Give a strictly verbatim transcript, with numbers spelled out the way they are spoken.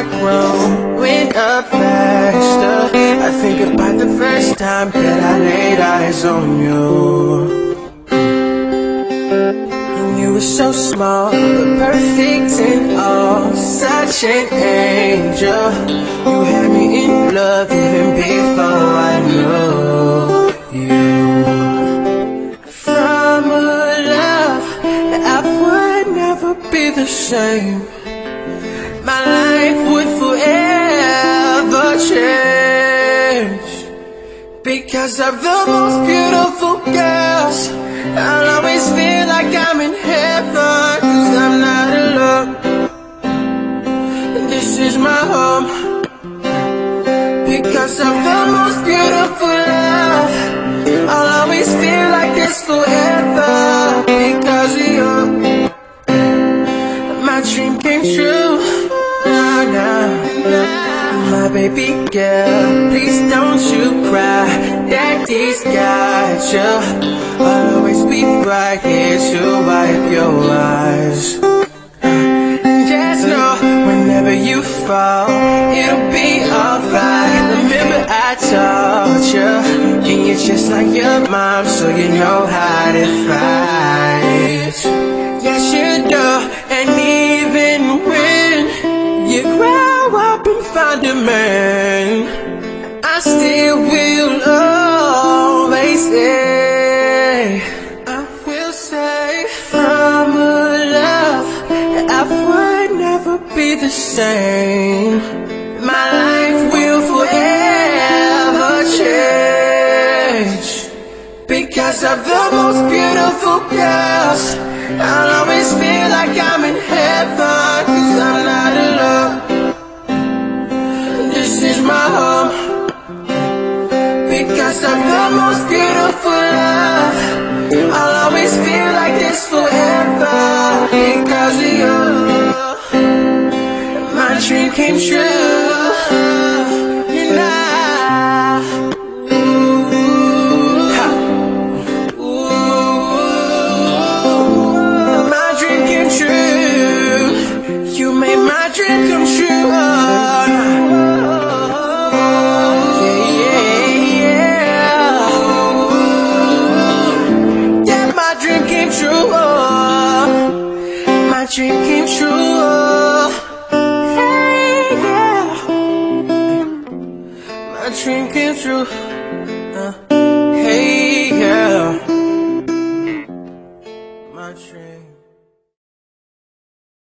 heart growing up faster. I think about the first time that I laid eyes on you. And you were so small, but perfect in all, such an angel. You had me in love even before I knew you. From a love that I would never be the same, my life would forever change. Because of the most beautiful girls, I'll always feel like I'm in heaven, 'cause I'm not alone. This is my home. Because of the most beautiful love, I'll always feel like this forever. Because of you, my dream came true. Nah, nah, nah. My baby girl, please don't you cry. Daddy's got you. I'll always be right here to wipe your eyes. Just know, whenever you fall, it'll be alright. Remember I told you, and you're just like your mom, so you know how to fight. Yes you do, and even when you grow up and find a man, I still will always say, I will say, from a love that I would never be the same, my life will forever change. Because of the most beautiful girls, I'll always feel like I'm in heaven, 'cause I'm not alone. This is my home. Because of the most beautiful love, I'll always feel like this forever. Because of you, my dream came true. You know, ooh, ha, ooh, my dream came true. You made my dream come true. My dream came true. Hey, yeah. My dream came true. Uh, hey, yeah. My dream.